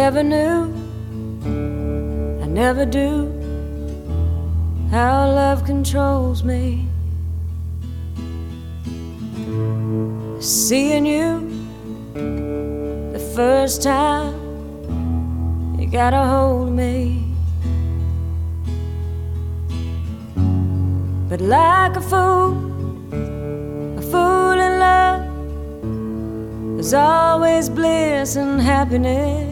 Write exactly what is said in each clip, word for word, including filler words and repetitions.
never knew, I never do, how love controls me. Seeing you the first time, you got a hold of me. But like a fool, a fool in love, there's always bliss and happiness.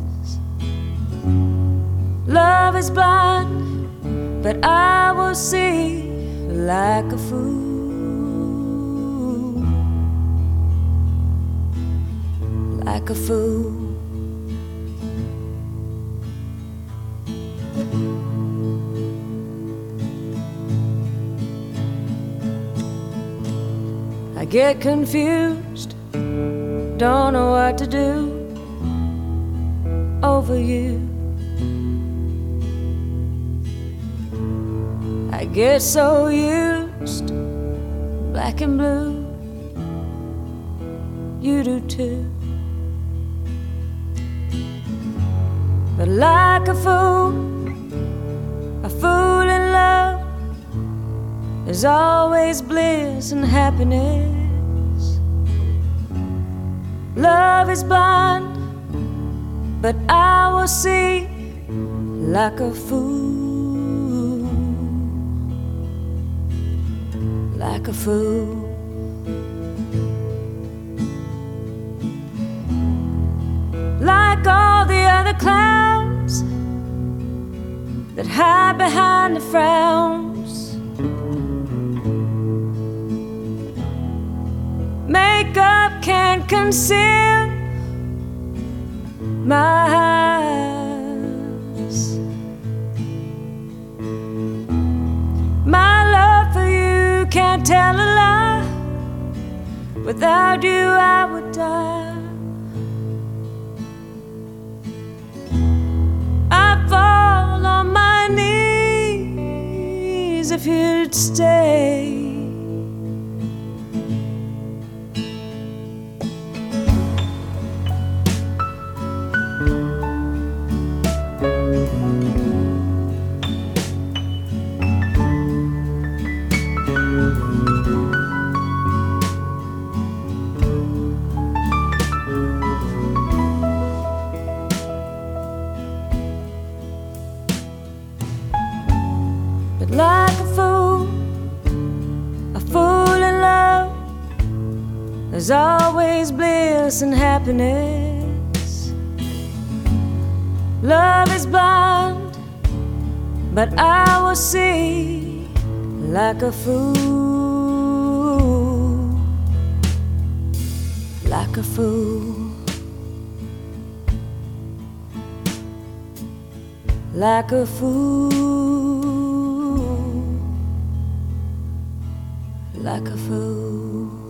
Love is blind, but I will see like a fool, like a fool. I get confused, don't know what to do over you. I get so used, black and blue, you do too. But like a fool, a fool in love, there's always bliss and happiness. Love is blind, but I will see like a fool, like a fool. Like all the other clowns that hide behind the frowns, makeup can't conceal my eyes. My love for you can't tell a lie. Without you I would die. I'd fall on my knees if you'd stay. But like a fool, a fool in love, there's always bliss and happiness. Love is blind, but I will see like a fool, like a fool, like a fool, like a fool.